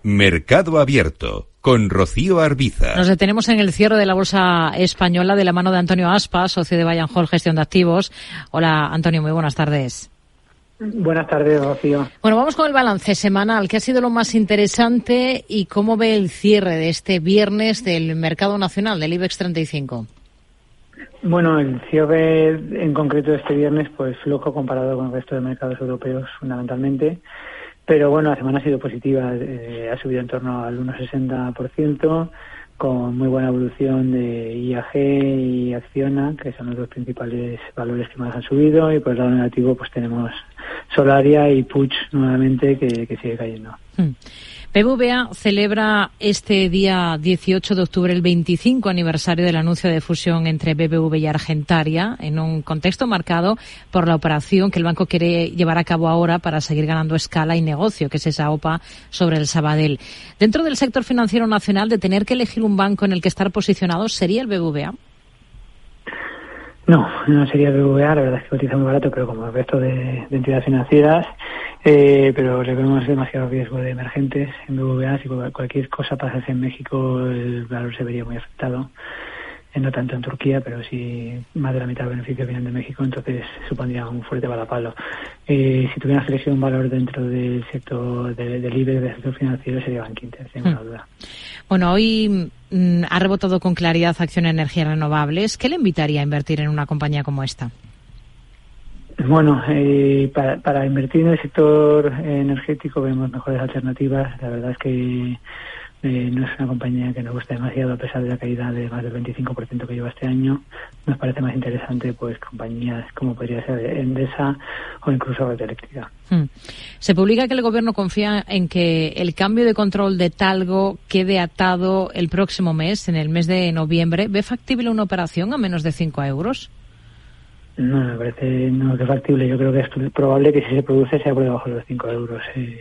Mercado Abierto, con Rocío Arbiza. Nos detenemos en el cierre de la Bolsa Española de la mano de Antonio Aspas, socio de Buy & Hold Gestión de Activos. Hola, Antonio, muy buenas tardes. Buenas tardes, Rocío. Bueno, vamos con el balance semanal. ¿Qué ha sido lo más interesante y cómo ve el cierre de este viernes del mercado nacional, del IBEX 35? Bueno, el cierre en concreto de este viernes, pues flojo comparado con el resto de mercados europeos, fundamentalmente. Pero bueno, la semana ha sido positiva, ha subido en torno al 1,60%, con muy buena evolución de IAG y Acciona, que son los dos principales valores que más han subido, y por el lado negativo pues tenemos Solaria y Puig nuevamente, que sigue cayendo. BBVA celebra este día 18 de octubre el 25 aniversario del anuncio de fusión entre BBV y Argentaria, en un contexto marcado por la operación que el banco quiere llevar a cabo ahora para seguir ganando escala y negocio, que es esa OPA sobre el Sabadell. Dentro del sector financiero nacional, de tener que elegir un banco en el que estar posicionado, ¿sería el BBVA? No sería el BBVA, la verdad es que cotiza muy barato, pero como el resto de entidades financieras, pero le vemos demasiado riesgo de emergentes en BBVA. Si cualquier cosa pasase en México, el valor se vería muy afectado, no tanto en Turquía, pero sí más de la mitad de los beneficios vienen de México, entonces supondría un fuerte balapalo. Si tuviera que elegir un valor dentro del sector del IBEX, del sector financiero, sería Bankinter, sin ninguna duda. Bueno, hoy ha rebotado con claridad Acciona Energías Renovables. ¿Qué le invitaría a invertir en una compañía como esta? Bueno, para invertir en el sector energético vemos mejores alternativas. La verdad es que no es una compañía que nos guste demasiado, a pesar de la caída de más del 25% que lleva este año. Nos parece más interesante pues compañías como podría ser Endesa o incluso Red Eléctrica. Se publica que el Gobierno confía en que el cambio de control de Talgo quede atado el próximo mes, en el mes de noviembre. ¿Ve factible una operación a menos de 5 euros? No, me parece no es factible. Yo creo que es probable que si se produce sea por debajo de los 5 euros.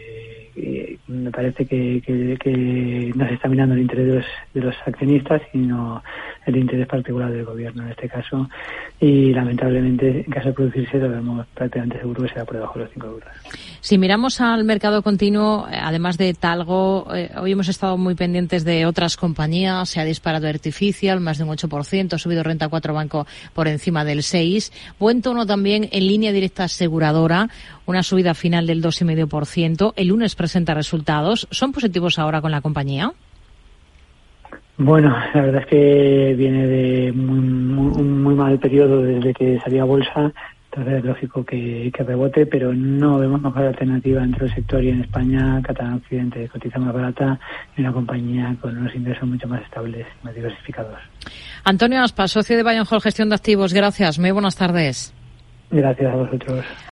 Me parece que no se está mirando el interés de los accionistas, sino el interés particular del gobierno en este caso, y lamentablemente en caso de producirse lo vemos prácticamente seguro que será por debajo de los 5 euros. Si miramos al mercado continuo, además de Talgo, hoy hemos estado muy pendientes de otras compañías. Se ha disparado Artificial, más de un 8%, ha subido Renta 4 Banco por encima del 6%. Buen tono también en Línea Directa Aseguradora, una subida final del 2,5%. El lunes presenta resultados. ¿Son positivos ahora con la compañía? Bueno, la verdad es que viene de un muy mal periodo desde que salió a bolsa. Entonces es lógico que rebote, pero no vemos mejor alternativa dentro del sector, y en España Catalana Occidente cotiza más barata y una compañía con unos ingresos mucho más estables y más diversificados. Antonio Aspas, socio de Buy & Hold Gestión de Activos. Gracias, muy buenas tardes. Gracias a vosotros.